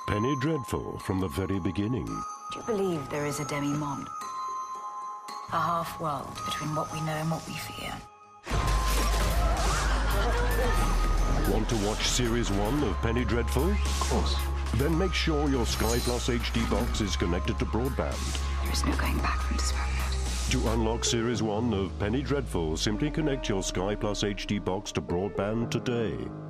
Penny Dreadful from the very beginning. Do you believe there is a demi-monde? A half-world between what we know and what we fear. Want to watch Series 1 of Penny Dreadful? Of course. Then make sure your Sky Plus HD box is connected to broadband. There is no going back from this moment. To unlock Series 1 of Penny Dreadful, simply connect your Sky Plus HD box to broadband today.